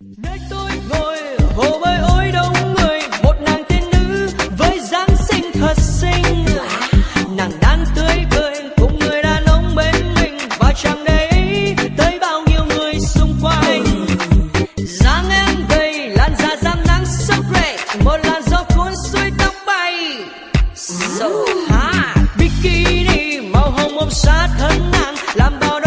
Nơi tôi ngồi hồ bơi ôi đông người, một nàng tiên nữ với dáng xinh thật xinh. Nàng đang tươi cười cùng người đàn ông bên mình, và chẳng để ý tới bao nhiêu người xung quanh. Dáng em gầy, làn da rám nắng so great, một làn gió cuốn xuôi tóc bay. So hot, bikini màu hồng ôm sát thân nàng, làm bao